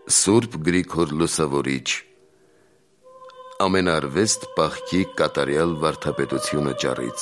Սուրբ Գրիգոր Լուսավորիչ Ամենարվեստ պահքի կատարյալ վարդապետությունը ճառից։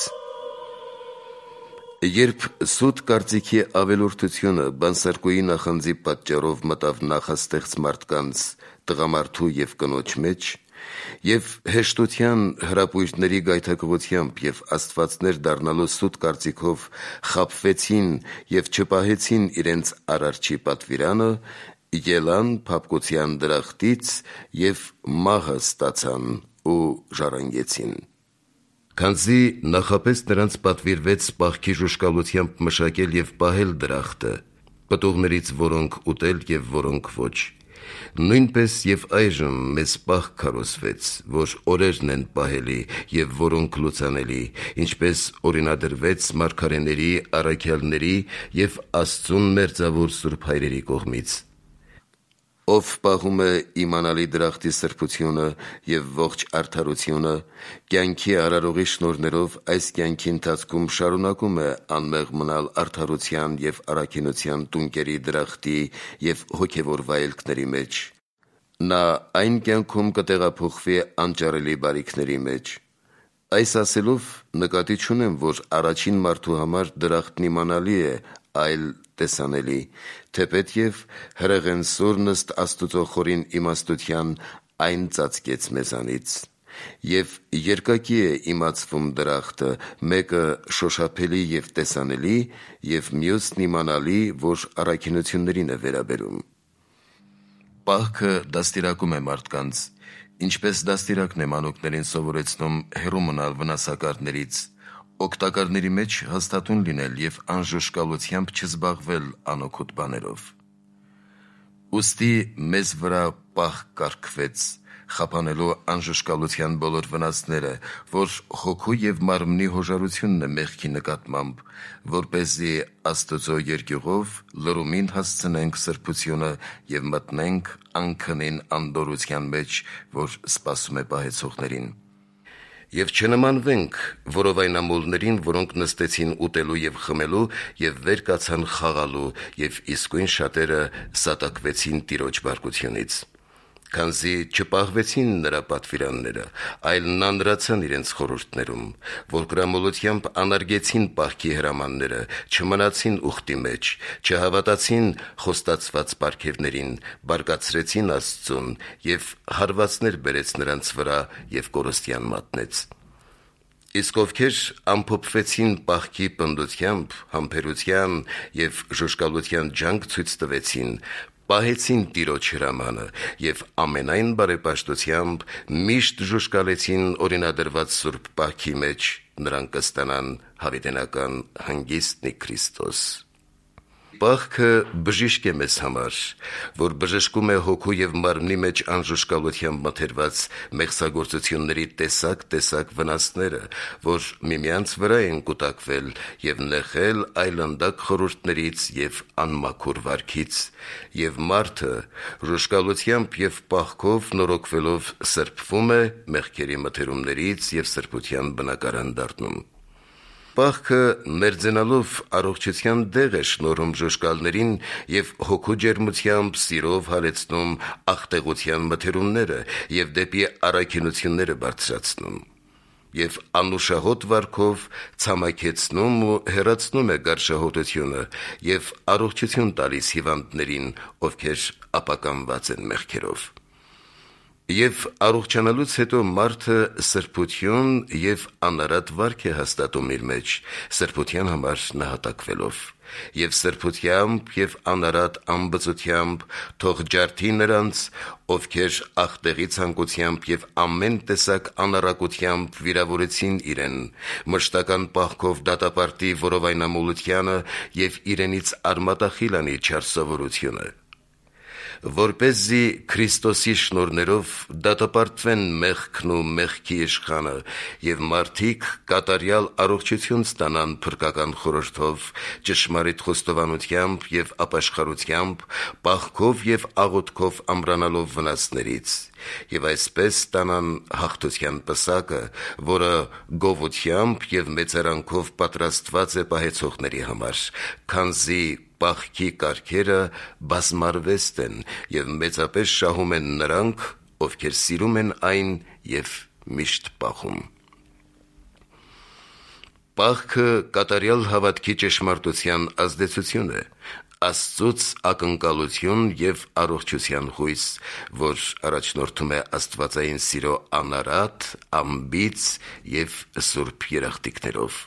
Երբ սուտ կարծիքի ավելորդությունը բանսարկուի նախանձի պատճառով մտավ նախաստեղծ մարդկանց տղամարդու և կնոջ մեջ, և հեշտության հրապույրների գայթակղությամբ և աստվածներ դառնալու սուտ կարծիքով խաբվեցին և չպահեցին իրենց արարչի պատվիրանը, ելան փափկության դրախտից և մահը ստացան ու ժառանգեցին։ Քանզի նախապես նրանց պատվիրվեց պահքի ժուժկալությամբ մշակել և պահել դրախտը, պտուղներից որոնք ուտել և որոնք ոչ, նույնպես և այժմ մեզ պահք քարոզվեց, որ օրերն են պահելի և որոնք լուծանելի, ինչպես օրինադրվեց մարգարեների, առաքյալների և Աստծուն մերձավոր սուրբ հայրերի կողմից։ Ով պահում է իմանալի դրախտի սրբությունը և ողջ արդարությունը, կյանքի արարողի շնորհներով այս կյանքի ընթացքում շարունակում է անմեղ մնալ արդարության և առաքինության տունկերի դրախտի և հոգևոր վայելքների մեջ, նա այն կյանքում կտեղափոխվի անճարելի բարիքների մեջ։ Այս ասելով նկատի չունեմ, որ առաջին մարդու համար դրախտն իմանալի է, այլ տեսանելի, թեպետև հրեղենսորն ըստ Աստուծո խորին իմաստության այն ծածկեց մեզանից։ Եվ երկակի է իմացվում դրախտը, մեկը շոշափելի և տեսանելի, և մյուսն իմանալի, որ առաքինություններին է վերաբերում։ Պահքը դաստիարակում է մարդկանց, ինչպես դաստիարակն է մանուկներին սովորեցնում հեռու մնալ վնասակարներից, օգտակարների մեջ հաստատուն լինել և անժուժկալությամբ չզբաղվել անօգուտ բաներով։ Ուստի մեզ վրա պահք կարգվեց, խափանելու անժուժկալության բոլոր վնասները, որ հոգու և մարմնի հոժարությունն է մեղքի նկատմամբ, որպեսզի Աստծո երկյուղով լռումին հասցնենք սրբությունը և մտնենք անքնին անդորրության մեջ, որ սպասում է պահեցողներին։ Եվ չնմանվենք որովայնամոլներին, որոնք նստեցին ուտելու և խմելու և վեր կացան խաղալու, և իսկույն շատերը սատակվեցին Տիրոջ բարկությունից։ Քանզի չպահվեցին նրա պատվիրանները, այլ նանրացան իրենց խորհուրդներում, որ կրամոլությամբ անարգեցին պահքի հրամանները, չմնացին ուխտի մեջ, չհավատացին խոստացված պարգևներին, բարկացրեցին Աստծուն և հարվածներ բերեց նրանց վրա և կորստյան մատնեց։ Իսկ ովքեր ամփոփվեցին պահքի պնդությամբ, համբերության և ժուժկալության ջանք ցույց տվեցին, պահեցին Տիրոջ հրամանը և ամենայն բարեպաշտությամբ միշտ ժուժկալեցին օրինադրված սուրբ պահքի մեջ, նրանք կստանան հավիտենական հանգիստն ի Քրիստոս։ Պահքը բժիշկ է մեզ համար, որ բժշկում է հոգու և մարմնի մեջ անժուժկալությամբ մթերված մեղսագործությունների տեսակ վնասները, որ միմյանց վրա են կուտակվել և նեղել այլանդակ խորհուրդներից և անմաքուր վարքից, և մարդը ժուժկալությամբ և պահքով նորոգվելով սրբվում է մեղքերի մթերումներից և սրբության բնակարան դառնում։ Պահքը մերձենալով առողջության դեղ է շնորհում ժուժկալներին և հոգու ջերմությամբ, սիրով հալեցնում աղտեղության մթերումները և դեպի առաքինությունները բարձրացնում, և անուշահոտ վարքով ցամաքեցնում ու հեռացնում է գարշահոտությունը և առողջություն տալիս հիվանդներին, ովքեր ապականված են մեղքերով։ Եվ առողջանալուց հետո մարդը սրբություն և անարատ վարք է հաստատում իր մեջ, սրբության համար նահատակվելով, և սրբությամբ և անարատ անբծությամբ թող ջարդի նրանց, ովքեր աղտեղի ցանկությամբ և ամեն տեսակ անառակությամբ վիրավորեցին իրեն, մշտական պահքով դատապարտի որովայնամոլությանը և իրենից արմատախիլ անի չար սովորությունը, որպեսզի Քրիստոսի շնորհներով դատապարտվեն մեղքն ու մեղքի իշխանը, և մարդիկ կատարյալ առողջություն ստանան փրկական խորհրդով, ճշմարիտ խոստովանությամբ և ապաշխարությամբ, պահքով և աղոթքով ամրանալով վնասներից, և այսպես ստանան հաղթության պսակը, որը գովությամբ և մեծարանքով պատրաստված է պահեցողների համար, քանզի պահքի կարգերը բազմարվեստ են և մեծապես շահում են նրանք, ովքեր սիրում են այն և միշտ պահում։ Պահքը կատարյալ հավատքի ճշմարտության ազդեցություն է, Աստծուց ակնկալություն և առողջության հույս, որ առաջնորդում է աստվածային սիրո անարատ, անբիծ և սուրբ երախտիկներով։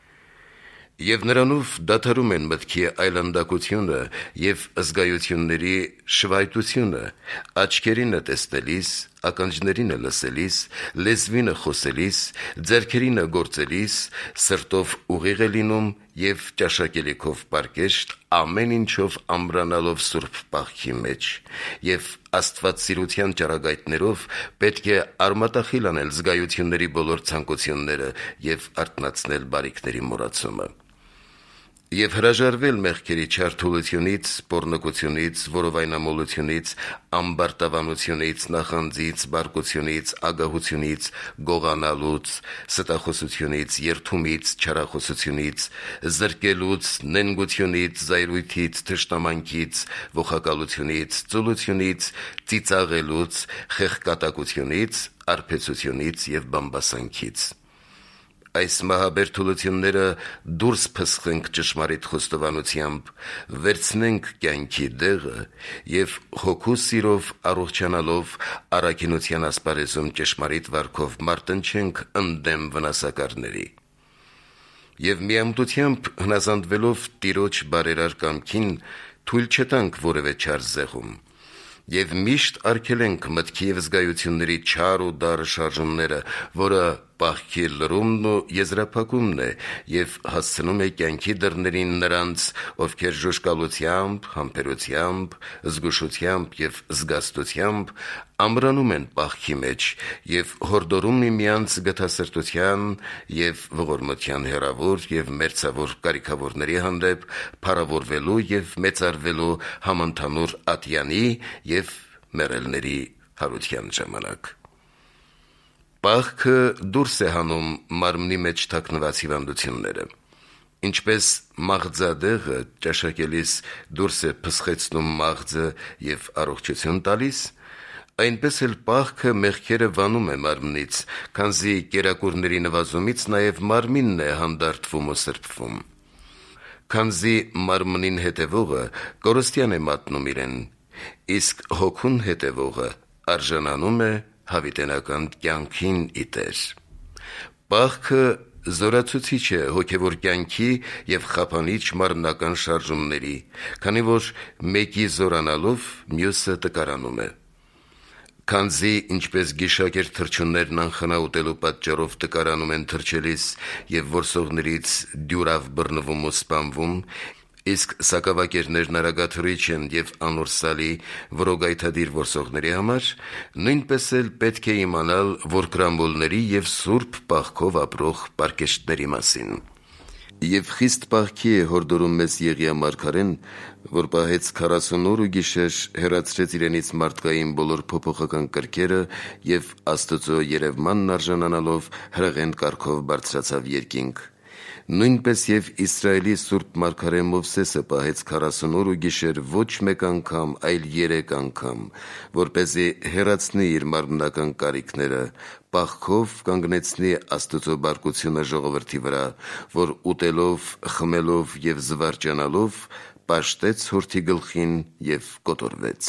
Եվ նրանով դադարում են մտքի այլանդակությունը և զգայությունների շվայտությունը, աչքերինը տեսնելիս, ականջներինը լսելիս, լեզվինը խոսելիս, ձեռքերինը գործելիս, սրտով ուղիղ է լինում և ճաշակելիքով պարկեշտ, ամեն ինչով ամրանալով սուրբ պահքի մեջ, և աստվածսիրության ճառագայթներով պետք է արմատախիլ անել զգայությունների բոլոր ցանկությունները և արթնացնել բարիքների մոռացումը։ Եվ հրաժարվել մեղքերի չար թուլությունից, պոռնկությունից, որովայնամոլությունից, ամբարտավանությունից, նախանձից, բարկությունից, ագահությունից, գողանալուց, ստախոսությունից, երդումից, չարախոսությունից, զրկելուց, նենգությունից, զայրույթից, թշնամանքից, ողակալությունից, ծուլությունից, ծիծաղելուց, խեղկատակությունից, արբեցությունից և բամբասանքից։ Այս մահաբեր թուլությունները դուրս փսխենք ճշմարիտ խոստովանությամբ, վերցնենք կյանքի դեղը և հոգու սիրով առողջանալով առաքինության ասպարեզում ճշմարիտ վարքով մարտնչենք ընդդեմ վնասակարների։ Եվ միամտությամբ հնազանդվելով Տիրոջ բարերար կամքին, թույլ չտանք որևէ չար զեղում, և միշտ արգելենք մտքի և զգայությունների չար ու դառը շարժումները, որը պահքի լրումն ու եզրափակումն է և հասցնում է կյանքի դռներին նրանց, ովքեր ժուժկալությամբ, համբերությամբ, զգուշությամբ և զգաստությամբ ամրանում են պահքի մեջ և հորդորում միմյանց գթասրտության և ողորմության հեռավոր և մերձավոր կարիքավորների հանդեպ փառավորվելու և մեծարվելու համընդհանուր ատյանի և մեռելների հարության ժամանակ։ Պահքը դուրս է հանում մարմնի մեջ թաքնված հիվանդությունները։ Ինչպես մաղձադեղը ճաշակելիս դուրս է փսխեցնում մաղձը և առողջություն տալիս, այնպես էլ պահքը մեղքերը վանում է մարմնից, քանզի կերակուրների նվազումից նաև մարմինն է հանդարտվում ու սրբվում։ Քանզի մարմնին հետևողը կորստյան է մատնում իրեն, իսկ հոգուն հետևողը արժանանում է հավիտենական կյանքին ի Տեր։ Պահքը զորացուցիչ է հոգևոր կյանքի և խափանիչ մարմնական շարժումների, քանի որ մեկի զորանալով մյուսը տկարանում է։ Քանզի ինչպես գիշակեր թռչուններն անխնա ուտելու պատճառով տկարանում են թռչելիս և որսողներից դյուրավ բռնվում ու սպանվում, իսկ սակավակերներն արագաթռիչ են և անորսալի որոգայթադիր որսողների համար, նույնպես էլ պետք է իմանալ որկրամբոլների և սուրբ պահքով ապրող պարկեշտների մասին։ Եվ խիստ պահքի է հորդորում մեզ Եղիա մարգարեն, որ պահեց 40 օր ու գիշեր, հեռացրեց իրենից մարդկային բոլոր փոփոխական կրքերը և Աստծո երևմանն արժանանալով հրեղեն կարգով բարձրացավ երկինք։ Նույնպես և Իսրայելի սուրբ մարգարե Մովսեսը պահեց 40 օր ու գիշեր ոչ մեկ անգամ, այլ 3 անգամ, որպեսզի հեռացնի իր մարմնական կարիքները, պահքով կանգնեցնի Աստծո բարկությունը ժողովրդի վրա, որ ուտելով, խմելով և զվարճանալով պաշտեց հորթի գլխին և կոտորվեց։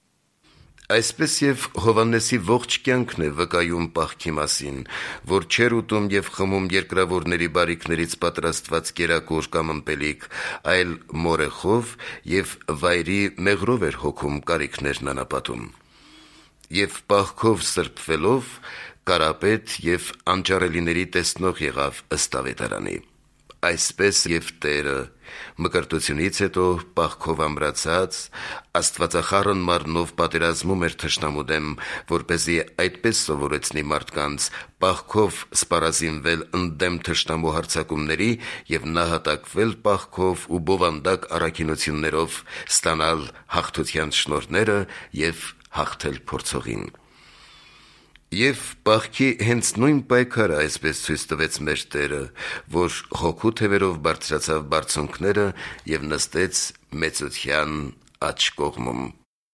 Այսպես և Հովհաննեսի ողջ կյանքն է վկայում պահքի մասին, որ չէր ուտում և խմում երկրավորների բարիքներից պատրաստված կերակուր կամ ըմպելիք, այլ մորեխով և վայրի մեղրով էր հոգում կարիքներն անապատում։ Եվ պահքով սրբվելով կարապետ և անճառելիների տեսնող եղավ ըստ Ավետարանի։ Այսպես և Տերը մկրտությունից հետո պահքով ամրացած, աստվածախառն մարմնով պատերազմում էր թշնամու դեմ, որպեսզի այդպես սովորեցնի մարդկանց պահքով սպառազինվել ընդդեմ թշնամու հարձակումների և նահատակվել պահքով ու բովանդակ առաքինություններով ստանալ հաղթության շնորհները և հաղթել փորձողին։ Եվ պահքի հենց նույն պայքարը այսպես ցույց տվեց մեր Տերը, որ հոգու թևերով բարձրացավ բարձունքները և նստեց մեծության աջ կողմում։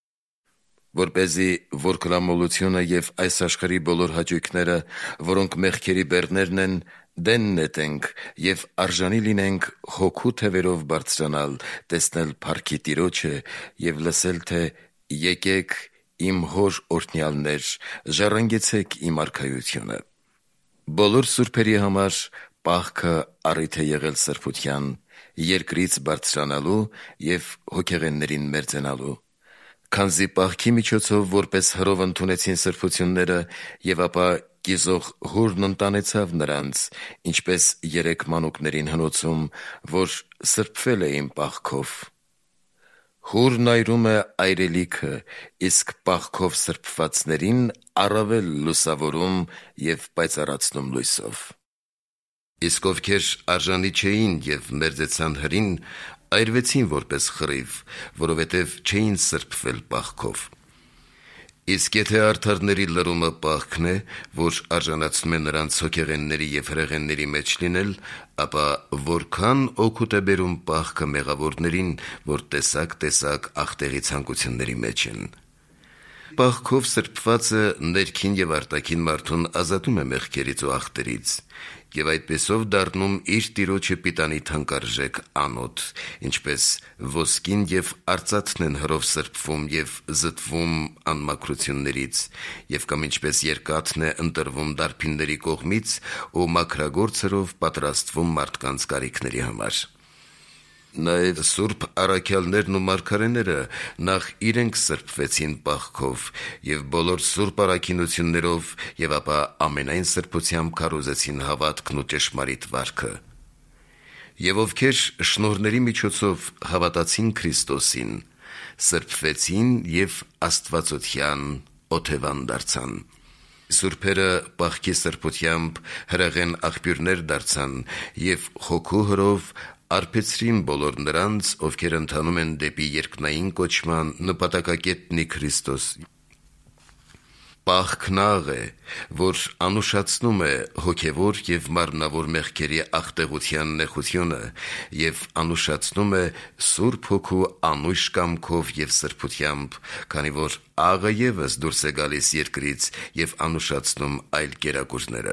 Որպեսզի որ կրամոլությունը և այս աշխարհի բոլոր հաճույքները, որոնք մեղքերի բեռներն են, դեն նետենք և արժանի լինենք հոգու թևերով բարձրանալ, տեսնել փառքի Տիրոջը և լսել, թե «Եկեք իմ Հոր օրհնյալներ, ժառանգեցեք իմ արքայությունը»։ Բոլոր սուրբերի համար պահքը առիթ է եղել սրբության, երկրից բարձրանալու և հոգեղեններին մերձենալու։ Քանզի պահքի միջոցով որպես հրով ընդունեցին սրբությունները և ապա կիզող հուրն ընտանեցավ նրանց, ինչպես 3 մանուկներին հնոցում, որ սրբվել էին պահքով։ Հուրն այրում է այրելիքը, իսկ պահքով սրբվածներին առավել լուսավորում և պայծառացնում լույսով։ Իսկ ովքեր արժանի չէին և մերձեցան հրին, այրվեցին որպես խռիվ, որովհետև չէին սրբվել պահքով։ Իսկ եթե արդարների լրումը պահքն է, որ արժանացնում է նրանց հոգեղենների և հրեղենների մեջ լինել, ապա որքան օգուտ է բերում պահքը մեղավորներին, որ տեսակ ախտեղի ցանկությունների մեջ են։ Պահքով սրբվածը ներքին և արտաքին մարդուն ազատում է մեղքերից ու ախտերից և այդպիսով դառնում իր Տիրոջը պիտանի թանկարժեք անոթ, ինչպես ոսկին և արծաթն են հրով սրբվում և զտվում անմաքրություններից, և կամ ինչպես երկաթն է ընտրվում դարբինների կողմից ու մաքրագործ հրով պատրաստվում մարդկանց կարիքների համար։ Նաև սուրբ առաքյալներն ու մարգարեները նախ իրենք սրբվեցին պահքով և բոլոր սուրբ առաքինություններով և ապա ամենայն սրբությամբ քարոզեցին հավատքն ու ճշմարիտ վարքը։ Եվ ովքեր շնորհների միջոցով հավատացին Քրիստոսին, սրբվեցին և աստվածության օթևան դարձան։ Սուրբերը պահքի սրբությամբ հրեղեն աղբյուրներ դարձան և հոգու հրով արբեցրին բոլոր նրանց, ովքեր ընթանում են դեպի երկնային կոչման նպատակակետնի Քրիստոս։ Պահքն աղ է, որ անուշացնում է հոգևոր և մարմնավոր մեղքերի աղտեղության նեխությունը և անուշացնում է Սուրբ Հոգու անույշ կամքով և սրբությամբ, քանի որ աղը ևս դուրս է գալիս երկրից և անուշացնում այլ կերակուրները։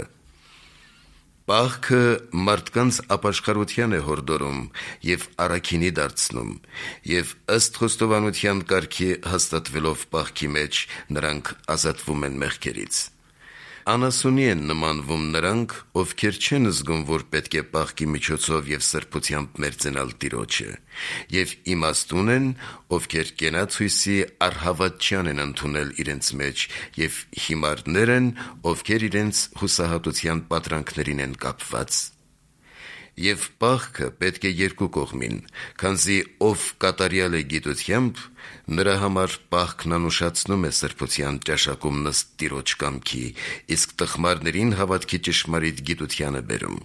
Պահքը մարդկանց ապաշխարության է հորդորում և առաքինի դարձնում, և ըստ խոստովանության կարգի հաստատվելով պահքի մեջ, նրանք ազատվում են մեղքերից։ Անասունի են նմանվում նրանք, ովքեր չեն զգում, որ պետք է պահքի միջոցով և սրբությամբ մերձենալ Տիրոջը, և իմաստուն են, ովքեր կենացույսի առհավատչյան են ընդունել իրենց մեջ, և հիմարներ են, ովքեր իրենց հուսահատության պատրանքներին են կապված։ Եվ պահքը պետք է երկու կողմին, քանզի ով կատարյալ է գիտությամբ, նրա համար պահքն անուշացնում է սրբության ճաշակումն ըստ Տիրոջ կամքի, իսկ տխմարներին հավատքի ճշմարիտ գիտության է բերում։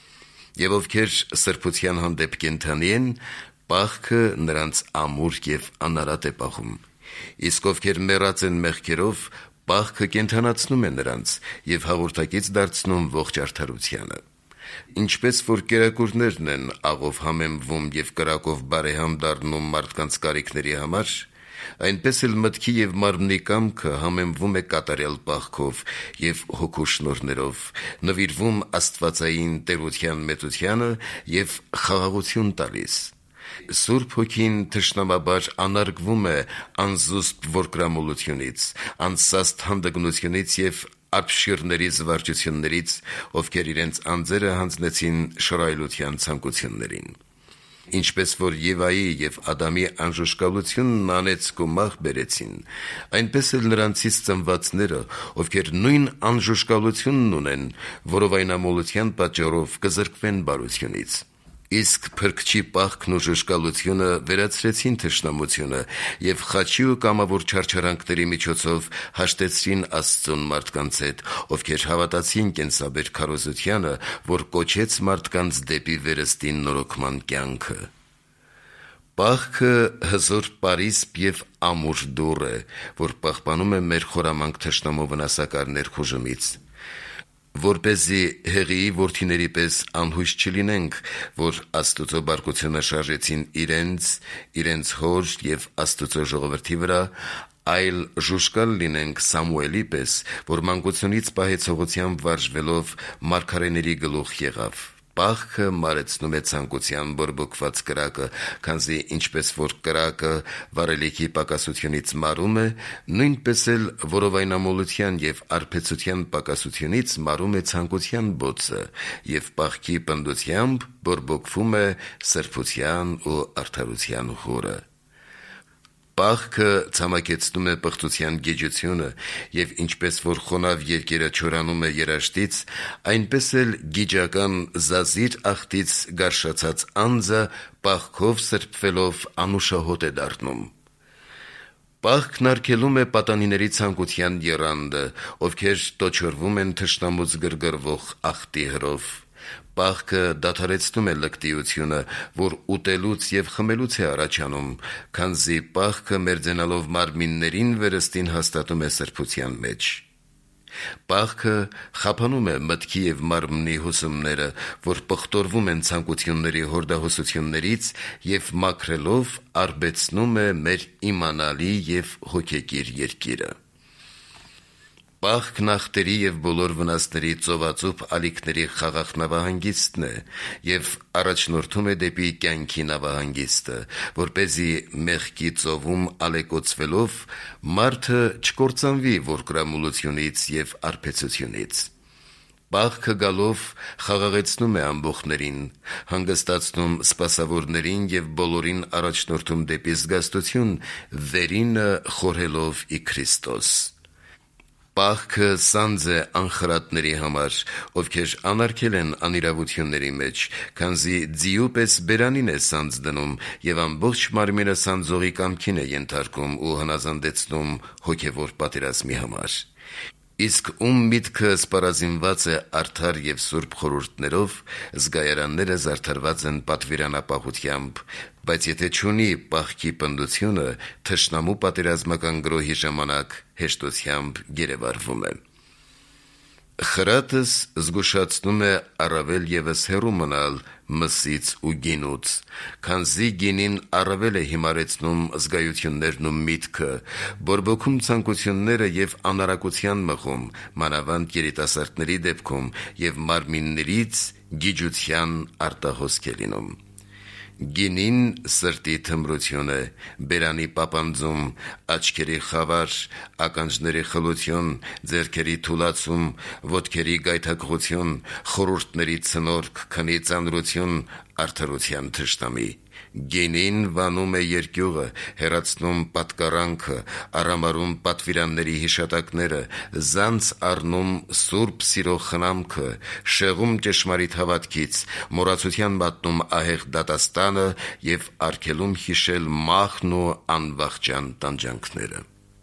Եվ ովքեր սրբության հանդեպ կենդանի են, պահքը նրանց ամուր և անարատ է պահում։ Իսկ ովքեր մեռած են մեղքերով, պահքը կենդանացնում է նրանց և հաղորդակից դարձնում ողջ արդարությանը։ Ինչպես որ կերակուրներն են աղով համեմվում և կրակով բարեհամ դառնում մարդկանց կարիքների համար, այնպես էլ մտքի և մարմնի կամքը համեմվում է կատարյալ պահքով և հոգու շնորհներով, նվիրվում աստվածային տերության մեծությանը և խաղաղություն տալիս։ Սուրբ Հոգին թշնամաբար անարգվում է անզուսպ որդկրամոլությունից, անսաստ հանդգնությունից և ապշիրների զվարճություններից, ովքեր իրենց անձերը հանձնեցին շռայլության ցանկություններին։ Ինչպես որ Եվայի և Ադամի անժուշկալությունն անեծք ու մահ բերեցին, այնպես էլ նրանցից ծնվածները, ովքեր նույն անժուշկալությունն ունեն, որովայնամոլության պատճառով կզրկվեն բարությունից։ Իսկ Փրկչի պահքն ու ժուշկալությունը վերացրեցին թշնամությունը և խաչի ու կամավոր չարչարանքների միջոցով հաշտեցրին Աստծուն մարդկանց հետ, ովքեր հավատացին կենսաբեր քարոզությանը, որ կոչեց մարդկանց դեպի վերստին նորոգման կյանքը։ Պահքը հզոր պարիսպ և ամուր դուռ է, որ պահպանում է մեր խորամանկ թշնամու վնասակար ներխուժումից, որպեսզի Հեղիի որդիների պես անհույս չլինենք, որ Աստուծո բարկությունը շարժեցին իրենց հոր և Աստուծո ժողովրդի վրա, այլ ժուժկալ լինենք Սամուելի պես, որ մանկությունից պահեցողությամբ վարժվելով մարգարեների գլուխ եղավ։ Պահքը մարեցնում է ցանկության բորբոքված կրակը, քանզի ինչպես որ կրակը վառելիքի պակասությունից մարում է, նույնպես էլ որովայնամոլության և արբեցության պակասությունից մարում է ցանկության բոցը, և պահքի պնդությամբ բորբոքվում է սրբության ու արդարության հորը։ Պահքը ցամաքեցնում է պղծության գիջությունը, և ինչպես որ խոնավ երկերը չորանում է երաշտից, այնպես էլ գիջական զազիր աղտից գարշացած անձը պահքով սրբվելով անուշահոտ է դառնում։ Պահքն արգելում է պատանիների ցանկության եռանդը, ովքեր տոչորվում են թշնամուց գրգռվող աղտի հրով։ Պահքը դադարեցնում է լկտիությունը, որ ուտելուց և խմելուց է առաջանում, քանզի պահքը մերձենալով մարմիններին վերստին հաստատում է սրբության մեջ։ Պահքը խափանում է մտքի և մարմնի հուսումները, որ պղտորվում են ցանկությունների հորդահոսություններից և մաքրելով արբեցնում է մեր իմանալի և հոգեկիր երկիրը։ Պահքն ախտերի և բոլոր վնասների ծովածուփ ալիքների խաղաղ նավահանգիստն է և առաջնորդում է դեպի կյանքի նավահանգիստը, որպեսզի մեղքի ծովում ալեկոծվելով մարդը չկործանվի որկրամոլությունից և արբեցությունից։ Պահքը գալով խաղաղեցնում է ամբոխներին, հանգստացնում սպասավորներին և բոլորին առաջնորդում դեպի զգաստություն, վերինը խորհելով ի Քրիստոս։ Պահքը սանձ է անխրատների համար, ովքեր անարգել են անիրավությունների մեջ, քանզի ձիու պես բերանին է սանձ դնում և ամբողջ մարմինը սանձողի կամքին է ենթարկում ու հնազանդեցնում հոգևոր պատերազմի համար։ Իսկ ում միտքը սպառազինված է արդար և սուրբ խորհուրդներով, զգայարանները զարդարված են պատվիրանապահությամբ, բայց եթե չունի պահքի պնդությունը, թշնամու պատերազմական գրոհի ժամանակ հեշտությամբ գերեվարվում է։ Խրատս զգուշացնում է առավել ևս հեռու մնալ մսից ու գինուց, քանզի գինին առավել է հիմարեցնում զգայություններն ու միտքը, բորբոքում ցանկությունները և անարակության մղում, մանավանդ երիտասարդների դեպքում, և մարմիններից գիջության արտահոսք է լինում։ Գինին սրտի թմրություն է, բերանի պապանձում, աչքերի խավար, ականջների խլություն, ձեռքերի թուլացում, ոտքերի գայթակղություն, խորհուրդների ցնորք, քնի ծանրություն, արդարության թշնամի։ Գինին վանում է երկյուղը, հեռացնում պատկառանքը, արամարում պատվիրանների հիշատակները, զանց առնում սուրբ սիրո խնամքը, շեղում ճշմարիտ հավատքից, մոռացության մատնում ահեղ դատաստանը և արգելում հիշել մահն ու անվախճան տանջանքները։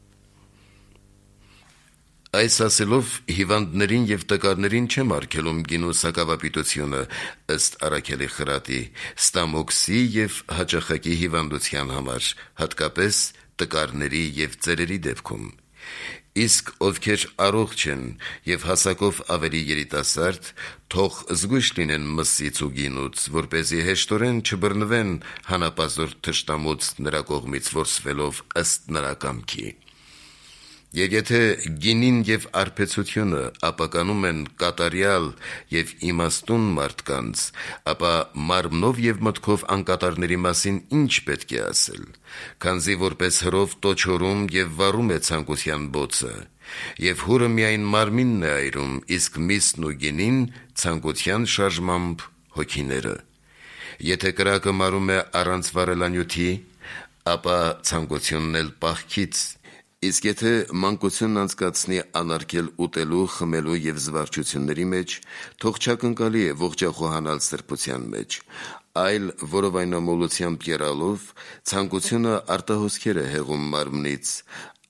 Այս ասելով հիվանդներին և տկարներին չեմ արգելում գինու սակավապիտությունը, ըստ Առաքելի խրատի, ստամոքսի և հաճախակի հիվանդության համար, հատկապես տկարների և ծերերի դեպքում։ Իսկ ովքեր առողջ են և հասակով ավելի երիտասարդ, թող զգույշ լինեն մսից ու գինուց, որպեսզի հեշտորեն չբռնվեն հանապազորդ թշնամուց նրա կողմից որսվելով ըստ նրա կամքի։ Եվ եթե գինին և արբեցությունը ապականում են կատարյալ և իմաստուն մարդկանց, ապա մարմնով և մտքով անկատարների մասին ինչ պետք է ասել, քանզի որպես հրով տոչորում և վառում է ցանկության բոցը, և հուրը միայն մարմինն է այրում, իսկ միսն ու գինին ցանկության շարժմամբ հոգիները։ Եթե կրակը մարում է առանց վառելանյութի, ապա ցանկությունն էլ պահքից, իսկ եթե մանկությունն անցկացնի անարգել ուտելու, խմելու և զվարճությունների մեջ, թող չակնկալի է ողջախոհանալ սրբության մեջ, այլ որովայնամոլությամբ եռալով, ցանկությունը արտահոսքեր է հեղում մարմնից,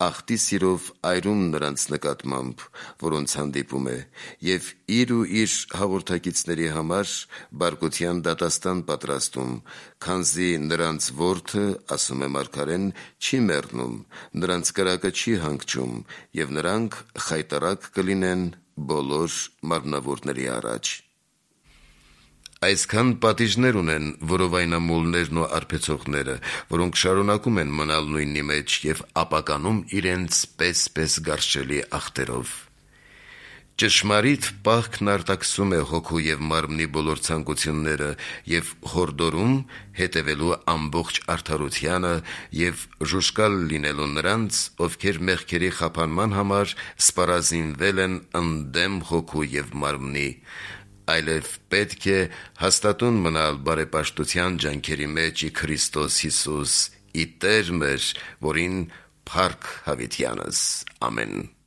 աղտի սիրով այրում նրանց նկատմամբ, որոնց հանդիպում է, և իր ու իր հաղորդակիցների համար բարկության դատաստան պատրաստում, քանզի նրանց որդը, ասում է մարգարեն, չի մեռնում, նրանց կրակը չի հանգչում, և նրանք խայտառակ կլինեն բոլոր մարմնավորների առաջ։ Այսքան պատիժներ ունեն որովայնամոլներն ու արբեցողները, որոնք շարունակում են մնալ նույնի մեջ և ապականում իրենց պես գարշելի ախտերով։ Ճշմարիտ պահքն արտաքսում է հոգու և մարմնի բոլոր ցանկությունները և հորդորում հետևելու ամբողջ արդարությանը և ժուժկալ լինելու նրանց, ովքեր մեղքերի խափանման համար սպառազինվել են ընդդեմ հոգու և մարմնի, այլև պետք է հաստատուն մնալ բարեպաշտության ջանքերի մեջ ի Քրիստոս Հիսուս, ի Տեր մեր, որին փառք հավիտյանս։ Ամեն։